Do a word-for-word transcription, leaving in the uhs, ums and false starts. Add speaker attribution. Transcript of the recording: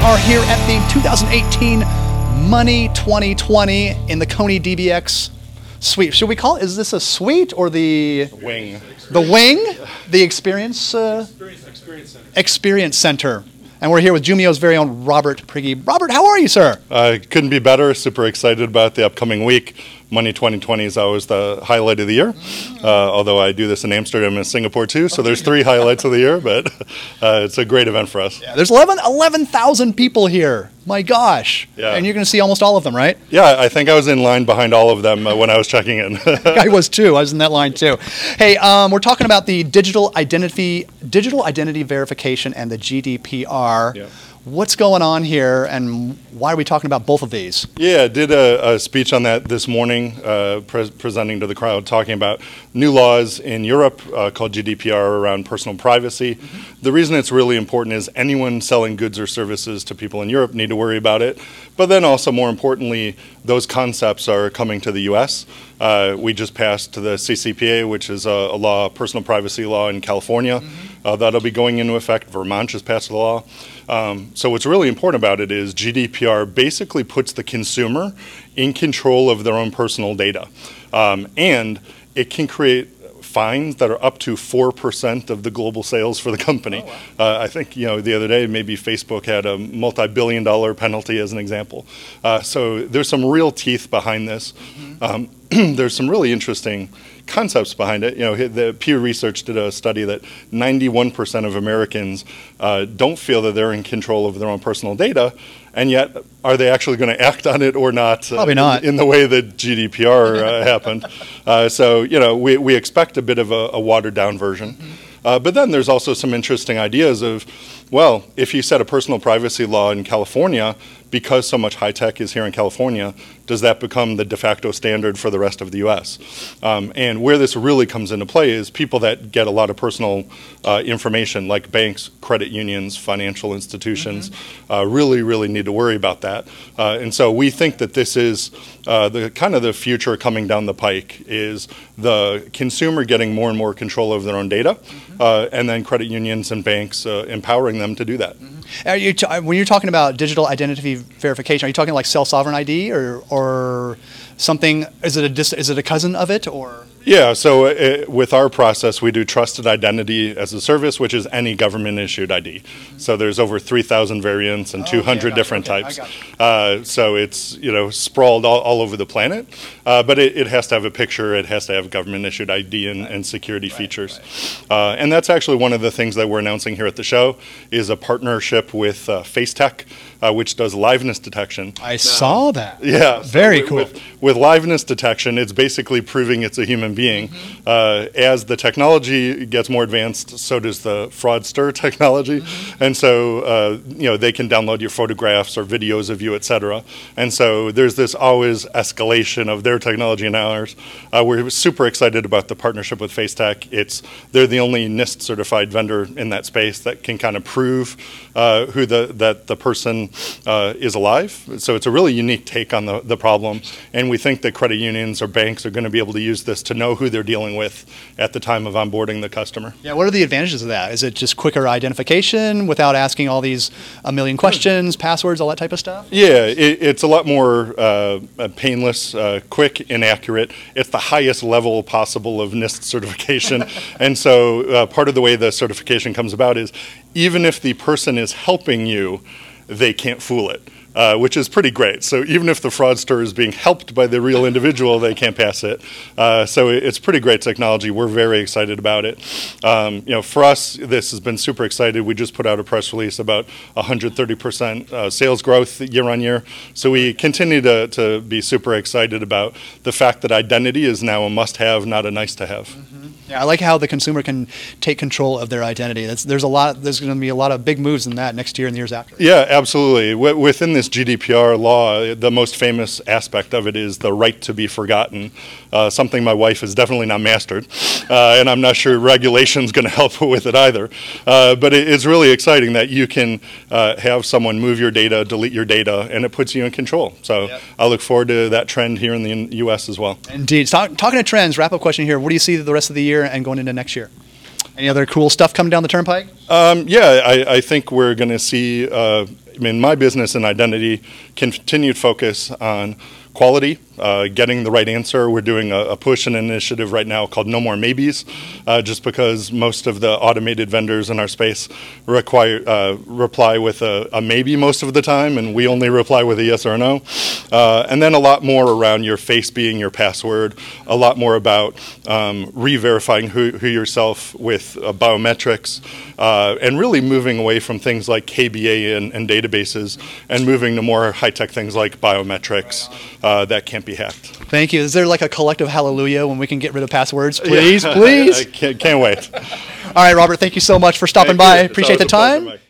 Speaker 1: are here at the two thousand eighteen Money twenty twenty in the Coney D B X suite. Should we call it, is this a suite or the...
Speaker 2: Wing.
Speaker 1: The wing? The experience... Uh,
Speaker 3: experience, experience Center.
Speaker 1: Experience Center. And we're here with Jumeo's very own Robert Prigge. Robert, how are you, sir?
Speaker 2: Uh, couldn't be better. Super excited about the upcoming week. Money twenty twenty is always the highlight of the year, uh, although I do this in Amsterdam and Singapore too, so there's three highlights of the year, but uh, it's a great event for us.
Speaker 1: Yeah, there's eleven thousand people here. My gosh.
Speaker 2: Yeah.
Speaker 1: And you're going to see almost all of them, right?
Speaker 2: Yeah, I think I was in line behind all of them uh, when I was checking in.
Speaker 1: I was too. I was in that line too. Hey, um, we're talking about the digital identity, digital identity verification and the G D P R.
Speaker 2: Yeah.
Speaker 1: What's going on here, and why are we talking about both of these?
Speaker 2: Yeah, I did a, a speech on that this morning, uh, pre- presenting to the crowd, talking about new laws in Europe uh, called G D P R around personal privacy. Mm-hmm. The reason it's really important is anyone selling goods or services to people in Europe need to worry about it. But then also, more importantly, those concepts are coming to the U S. Uh, we just passed the C C P A, which is a, a law, personal privacy law in California. Mm-hmm. Uh, that'll be going into effect. Vermont just passed the law. Um, so what's really important about it is G D P R basically puts the consumer in control of their own personal data. Um, and it can create fines that are up to four percent of the global sales for the company. Oh, wow. uh, I think, you know, the other day maybe Facebook had a multi-billion dollar penalty as an example. Uh, so there's some real teeth behind this. Mm-hmm. Um, there's some really interesting concepts behind it. You know, the Pew Research did a study that ninety-one percent of Americans uh, don't feel that they're in control of their own personal data, and yet are they actually going to act on it or not? Uh,
Speaker 1: Probably not.
Speaker 2: In, in the way that G D P R uh, happened. Uh, so, you know, we, we expect a bit of a, a watered down version. Mm-hmm. Uh, but then there's also some interesting ideas of, well, if you set a personal privacy law in California, because so much high tech is here in California, does that become the de facto standard for the rest of the U S? Um, and where this really comes into play is people that get a lot of personal uh, information, like banks, credit unions, financial institutions, mm-hmm. uh, really, really need to worry about that. Uh, and so we think that this is uh, the kind of the future coming down the pike is the consumer getting more and more control over their own data, mm-hmm. uh, and then credit unions and banks uh, empowering them to do that.
Speaker 1: Mm-hmm. Are you t- when you're talking about digital identity verification, are you talking like self-sovereign I D or or something? Is it a dis- is it a cousin of it or?
Speaker 2: Yeah, so uh, with our process, we do trusted identity as a service, which is any government-issued I D. Mm-hmm. So there's over three thousand variants and oh, two hundred okay, different okay, types. Uh, so it's, you know, sprawled all, all over the planet, uh, but it, it has to have a picture, it has to have government-issued I D and, right. and security right, features. Right. Uh, and that's actually one of the things that we're announcing here at the show is a partnership with uh, FaceTech, uh, which does liveness detection.
Speaker 1: I uh, saw that.
Speaker 2: Yeah.
Speaker 1: Very
Speaker 2: so
Speaker 1: cool.
Speaker 2: With, with liveness detection, it's basically proving it's a human being. Mm-hmm. Uh, as the technology gets more advanced, so does the fraudster technology. Mm-hmm. And so, uh, you know, they can download your photographs or videos of you, et cetera. And so there's this always escalation of their technology and ours. Uh, we're super excited about the partnership with FaceTech. It's, they're the only NIST certified vendor in that space that can kind of prove uh, who the, that the person uh, is alive. So it's a really unique take on the, the problem. And we think that credit unions or banks are going to be able to use this to know who they're dealing with at the time of onboarding the customer.
Speaker 1: Yeah, what are the advantages of that? Is it just quicker identification without asking all these a million questions, passwords, all that type of stuff?
Speaker 2: Yeah, it, it's a lot more uh, painless, uh, quick, and accurate. It's the highest level possible of NIST certification. And so uh, part of the way the certification comes about is even if the person is helping you, they can't fool it. Uh, which is pretty great. So even if the fraudster is being helped by the real individual, they can't pass it. Uh, so it, it's pretty great technology. We're very excited about it. Um, you know, for us, this has been super excited. We just put out a press release about one hundred thirty percent uh, sales growth year on year. So we continue to, to be super excited about the fact that identity is now a must-have, not a nice-to-have.
Speaker 1: Mm-hmm. Yeah, I like how the consumer can take control of their identity. That's, there's a lot. There's going to be a lot of big moves in that next year and the years after.
Speaker 2: Yeah, absolutely. W- within this G D P R law, the most famous aspect of it is the right to be forgotten, uh, something my wife has definitely not mastered, uh, and I'm not sure regulation's going to help with it either. Uh, but it, it's really exciting that you can uh, have someone move your data, delete your data, and it puts you in control. So yep. I look forward to that trend here in the U S as well.
Speaker 1: Indeed. Talk, talking to trends, wrap-up question here. What do you see the rest of the year and going into next year? Any other cool stuff coming down the turnpike?
Speaker 2: Um, yeah, I, I think we're going to see uh, in my business and identity, continued focus on quality, uh, getting the right answer. We're doing a, a push and initiative right now called No More Maybes, uh, just because most of the automated vendors in our space require uh, reply with a, a maybe most of the time, and we only reply with a yes or a no. Uh, and then a lot more around your face being your password, a lot more about um, re-verifying who, who yourself with uh, biometrics, uh, and really moving away from things like K B A and, and databases and moving to more high-tech things like biometrics uh, that can't be hacked.
Speaker 1: Thank you. Is there like a collective hallelujah when we can get rid of passwords? Please, please.
Speaker 2: I can't, can't wait.
Speaker 1: All right, Robert, thank you so much for stopping
Speaker 2: Thank
Speaker 1: by.
Speaker 2: you. It's
Speaker 1: Appreciate the
Speaker 2: always a pleasure,
Speaker 1: time.
Speaker 2: Mike.